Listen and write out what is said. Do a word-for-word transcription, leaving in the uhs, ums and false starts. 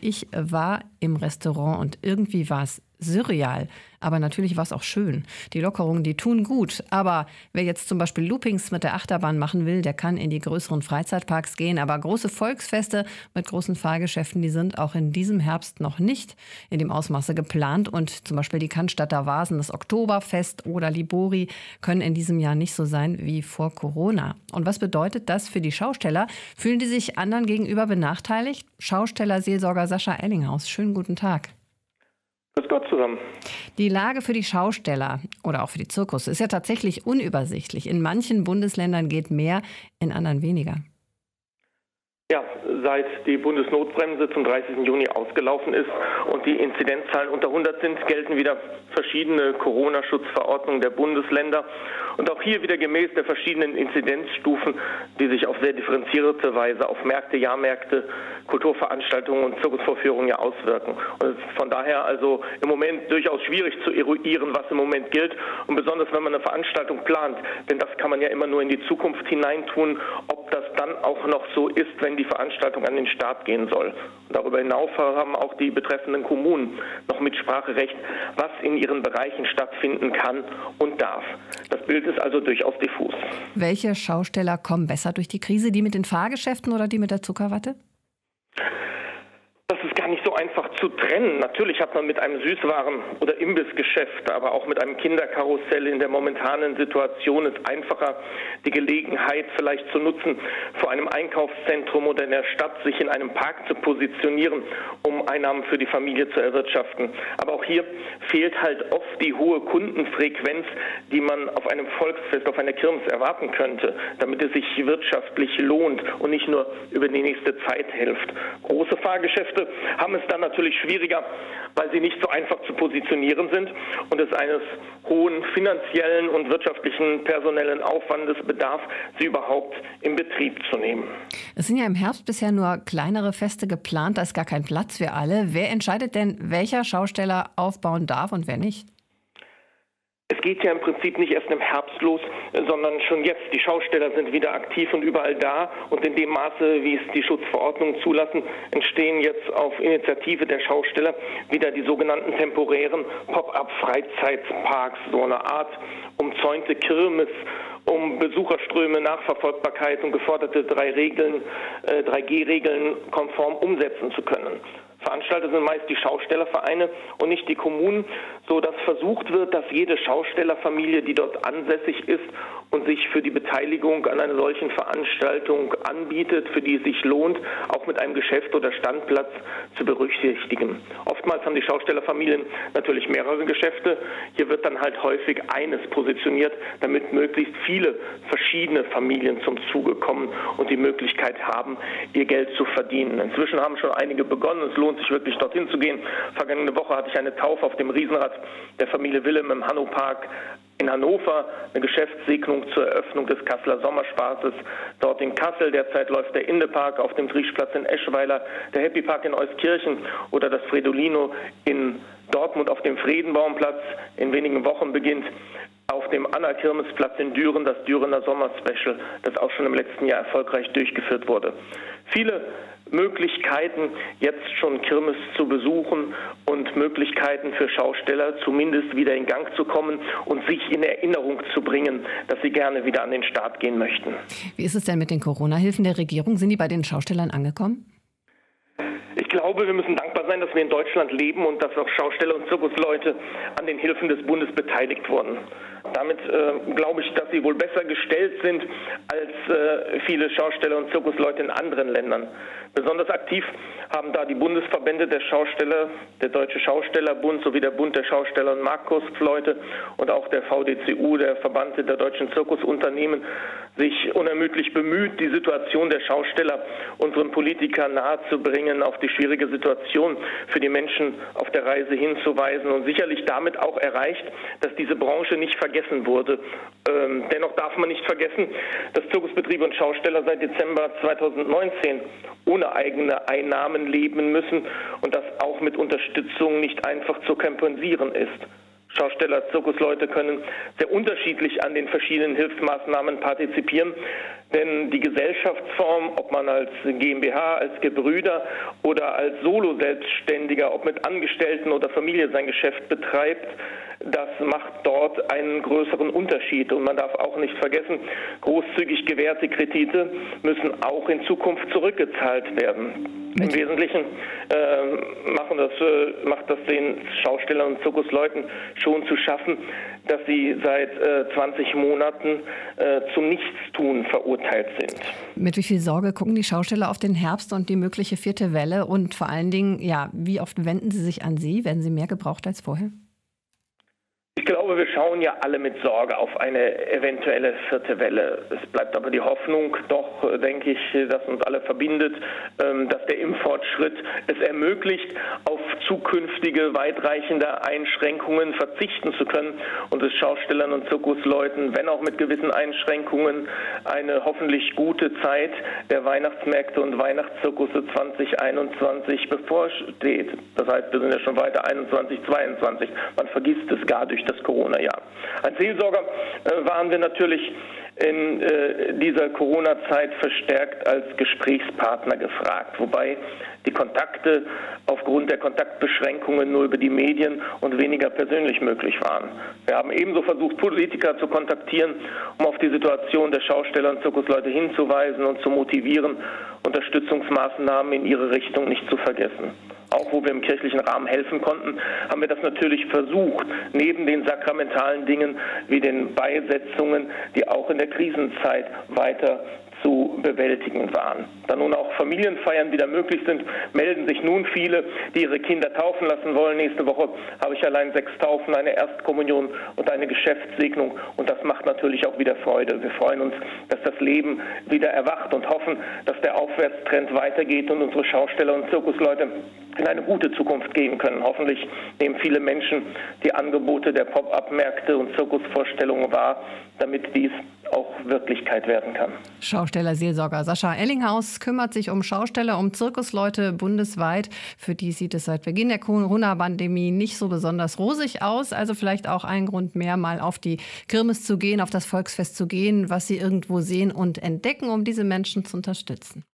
Ich war im Restaurant und irgendwie war es surreal. Aber natürlich war es auch schön. Die Lockerungen, die tun gut. Aber wer jetzt zum Beispiel Loopings mit der Achterbahn machen will, der kann in die größeren Freizeitparks gehen. Aber große Volksfeste mit großen Fahrgeschäften, die sind auch in diesem Herbst noch nicht in dem Ausmaße geplant. Und zum Beispiel die Cannstatter Vasen, das Oktoberfest oder Libori können in diesem Jahr nicht so sein wie vor Corona. Und was bedeutet das für die Schausteller? Fühlen die sich anderen gegenüber benachteiligt? Schaustellerseelsorger Sascha Ellinghaus, schönen guten Tag. Grüß Gott zusammen. Die Lage für die Schausteller oder auch für die Zirkus ist ja tatsächlich unübersichtlich. In manchen Bundesländern geht mehr, in anderen weniger. Ja, seit die Bundesnotbremse zum dreißigsten Juni ausgelaufen ist und die Inzidenzzahlen unter hundert sind, gelten wieder verschiedene Corona-Schutzverordnungen der Bundesländer. Und auch hier wieder gemäß der verschiedenen Inzidenzstufen, die sich auf sehr differenzierte Weise auf Märkte, Jahrmärkte, Kulturveranstaltungen und Zirkusvorführungen ja auswirken. Und es ist von daher also im Moment durchaus schwierig zu eruieren, was im Moment gilt. Und besonders wenn man eine Veranstaltung plant, denn das kann man ja immer nur in die Zukunft hineintun, ob das dann auch noch so ist, wenn die Veranstaltung an den Start gehen soll. Und darüber hinaus haben auch die betreffenden Kommunen noch Mitspracherecht, was in ihren Bereichen stattfinden kann und darf. Das Bild ist also durchaus diffus. Welche Schausteller kommen besser durch die Krise? Die mit den Fahrgeschäften oder die mit der Zuckerwatte? Das ist gar nicht so einfach zu trennen. Natürlich hat man mit einem Süßwaren- oder Imbissgeschäft, aber auch mit einem Kinderkarussell in der momentanen Situation es einfacher, die Gelegenheit vielleicht zu nutzen, vor einem Einkaufszentrum oder in der Stadt sich in einem Park zu positionieren, um Einnahmen für die Familie zu erwirtschaften. Aber auch hier fehlt halt oft die hohe Kundenfrequenz, die man auf einem Volksfest, auf einer Kirmes erwarten könnte, damit es sich wirtschaftlich lohnt und nicht nur über die nächste Zeit hilft. Große Fahrgeschäfte haben es dann natürlich schwieriger, weil sie nicht so einfach zu positionieren sind und es eines hohen finanziellen und wirtschaftlichen personellen Aufwandes bedarf, sie überhaupt in Betrieb zu nehmen. Es sind ja im Herbst bisher nur kleinere Feste geplant, da ist gar kein Platz für alle. Wer entscheidet denn, welcher Schausteller aufbauen darf und wer nicht? Es geht ja im Prinzip nicht erst im Herbst los, sondern schon jetzt. Die Schausteller sind wieder aktiv und überall da. Und in dem Maße, wie es die Schutzverordnungen zulassen, entstehen jetzt auf Initiative der Schausteller wieder die sogenannten temporären Pop-up-Freizeitparks, so eine Art umzäunte Kirmes, um Besucherströme, Nachverfolgbarkeit und geforderte drei Regeln, äh, drei G Regeln konform umsetzen zu können. Veranstalter sind meist die Schaustellervereine und nicht die Kommunen, so dass versucht wird, dass jede Schaustellerfamilie, die dort ansässig ist und sich für die Beteiligung an einer solchen Veranstaltung anbietet, für die es sich lohnt, auch mit einem Geschäft oder Standplatz zu berücksichtigen. Oftmals haben die Schaustellerfamilien natürlich mehrere Geschäfte. Hier wird dann halt häufig eines positioniert, damit möglichst viele verschiedene Familien zum Zuge kommen und die Möglichkeit haben, ihr Geld zu verdienen. Inzwischen haben schon einige begonnen. Es lohnt sich wirklich, dorthin zu gehen. Vergangene Woche hatte ich eine Taufe auf dem Riesenrad der Familie Willem im Hannopark in Hannover, eine Geschäftssegnung zur Eröffnung des Kasseler Sommerspaßes. Dort in Kassel, derzeit läuft der Indepark auf dem Trieschplatz in Eschweiler, der Happy Park in Euskirchen oder das Fredolino in Dortmund auf dem Friedenbaumplatz. In wenigen Wochen beginnt auf dem Anna-Kirmesplatz in Düren das Dürener Sommerspecial, das auch schon im letzten Jahr erfolgreich durchgeführt wurde. Viele Möglichkeiten, jetzt schon Kirmes zu besuchen und Möglichkeiten für Schausteller zumindest wieder in Gang zu kommen und sich in Erinnerung zu bringen, dass sie gerne wieder an den Start gehen möchten. Wie ist es denn mit den Corona-Hilfen der Regierung? Sind die bei den Schaustellern angekommen? Ich glaube, wir müssen dankbar sein, dass wir in Deutschland leben und dass auch Schausteller und Zirkusleute an den Hilfen des Bundes beteiligt wurden. Damit äh, glaube ich, dass sie wohl besser gestellt sind als äh, viele Schausteller und Zirkusleute in anderen Ländern. Besonders aktiv haben da die Bundesverbände der Schausteller, der Deutsche Schaustellerbund sowie der Bund der Schausteller und Marktkursleute und auch der V D C U, der Verband der deutschen Zirkusunternehmen, sich unermüdlich bemüht, die Situation der Schausteller unseren Politikern nahezubringen, auf die schwierige Situation für die Menschen auf der Reise hinzuweisen und sicherlich damit auch erreicht, dass diese Branche nicht vergessen wurde. Ähm, dennoch darf man nicht vergessen, dass Zirkusbetriebe und Schausteller seit Dezember zweitausendneunzehn ohne eigene Einnahmen leben müssen und das auch mit Unterstützung nicht einfach zu kompensieren ist. Schausteller, Zirkusleute können sehr unterschiedlich an den verschiedenen Hilfsmaßnahmen partizipieren, denn die Gesellschaftsform, ob man als GmbH, als Gebrüder oder als Solo-Selbstständiger, ob mit Angestellten oder Familie sein Geschäft betreibt, das macht dort einen größeren Unterschied. Und man darf auch nicht vergessen, großzügig gewährte Kredite müssen auch in Zukunft zurückgezahlt werden. Im Wesentlichen äh, machen das, äh, macht das den Schaustellern und Zirkusleuten schon zu schaffen, dass sie seit äh, zwanzig Monaten äh, zum Nichtstun verurteilt sind. Mit wie viel Sorge gucken die Schausteller auf den Herbst und die mögliche vierte Welle? Und vor allen Dingen, ja, wie oft wenden sie sich an Sie? Werden sie mehr gebraucht als vorher? Ich glaube, wir schauen ja alle mit Sorge auf eine eventuelle vierte Welle. Es bleibt aber die Hoffnung, doch, denke ich, dass uns alle verbindet, dass der Impffortschritt es ermöglicht, auf zukünftige weitreichende Einschränkungen verzichten zu können und es Schaustellern und Zirkusleuten, wenn auch mit gewissen Einschränkungen, eine hoffentlich gute Zeit der Weihnachtsmärkte und Weihnachtszirkusse zwanzig einundzwanzig bevorsteht. Das heißt, wir sind ja schon weiter einundzwanzig, zweiundzwanzig. Man vergisst es gar durch das Corona-Jahr. Als Seelsorger äh, waren wir natürlich in äh, dieser Corona-Zeit verstärkt als Gesprächspartner gefragt, wobei die Kontakte aufgrund der Kontaktbeschränkungen nur über die Medien und weniger persönlich möglich waren. Wir haben ebenso versucht, Politiker zu kontaktieren, um auf die Situation der Schausteller und Zirkusleute hinzuweisen und zu motivieren, Unterstützungsmaßnahmen in ihre Richtung nicht zu vergessen. Auch wo wir im kirchlichen Rahmen helfen konnten, haben wir das natürlich versucht, neben den sakramentalen Dingen wie den Beisetzungen, die auch in der Krisenzeit weiter zu bewältigen waren. Da nun auch Familienfeiern wieder möglich sind, melden sich nun viele, die ihre Kinder taufen lassen wollen. Nächste Woche habe ich allein sechs Taufen, eine Erstkommunion und eine Geschäftssegnung. Und das macht natürlich auch wieder Freude. Wir freuen uns, dass das Leben wieder erwacht und hoffen, dass der Aufwärtstrend weitergeht und unsere Schausteller und Zirkusleute in eine gute Zukunft gehen können. Hoffentlich nehmen viele Menschen die Angebote der Pop-up-Märkte und Zirkusvorstellungen wahr, damit dies auch Wirklichkeit werden kann. Schausteller-Seelsorger Sascha Ellinghaus kümmert sich um Schausteller, um Zirkusleute bundesweit. Für die sieht es seit Beginn der Corona-Pandemie nicht so besonders rosig aus. Also vielleicht auch ein Grund mehr, mal auf die Kirmes zu gehen, auf das Volksfest zu gehen, was sie irgendwo sehen und entdecken, um diese Menschen zu unterstützen.